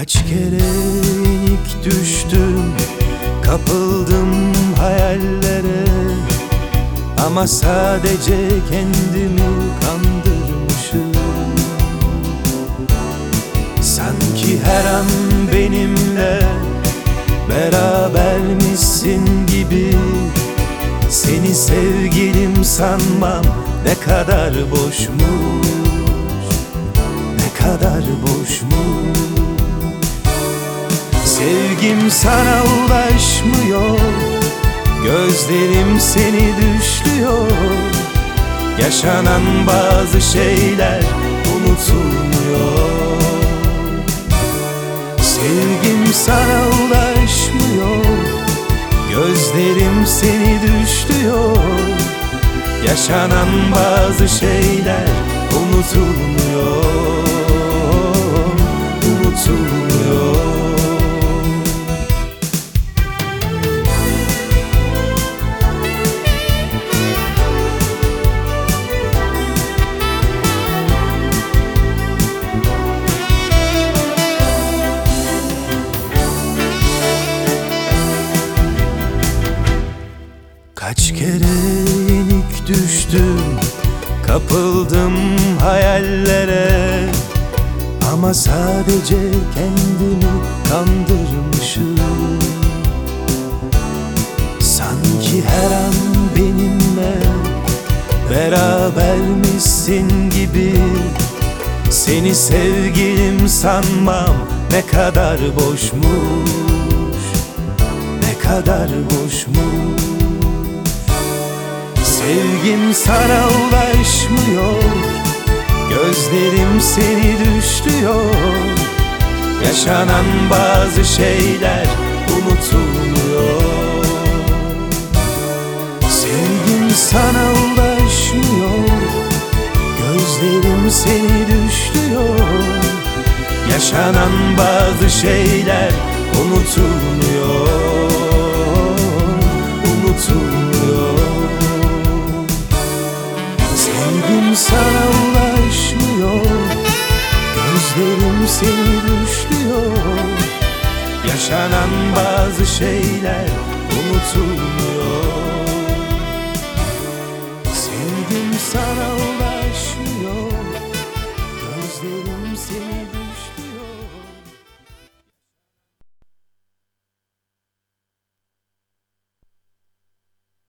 Kaç kere yenik düştüm, kapıldım hayallere, ama sadece kendimi kandırmışım. Sanki her an benimle berabermişsin gibi, seni sevgilim sanmam ne kadar boşmuş, ne kadar boşmuş. Sevgim sana ulaşmıyor, gözlerim seni düşlüyor. Yaşanan bazı şeyler unutulmuyor. Sevgim sana ulaşmıyor, gözlerim seni düşlüyor. Yaşanan bazı şeyler unutulmuyor, unutulmuyor. Kaç kere yenik düştüm, kapıldım hayallere, ama sadece kendimi kandırmışım. Sanki her an benimle berabermişsin gibi, seni sevgilim sanmam ne kadar boşmuş, ne kadar boşmuş. Sevgim sana ulaşmıyor, gözlerim seni düşlüyor. Yaşanan bazı şeyler unutulmuyor. Sevgim sana ulaşmıyor, gözlerim seni düşlüyor. Yaşanan bazı şeyler unutulmuyor, unutulmuyor. Sevgim sana ulaşmıyor, gözlerim seni düşlüyor. Yaşanan bazı şeyler unutulmuyor. Sevgim sana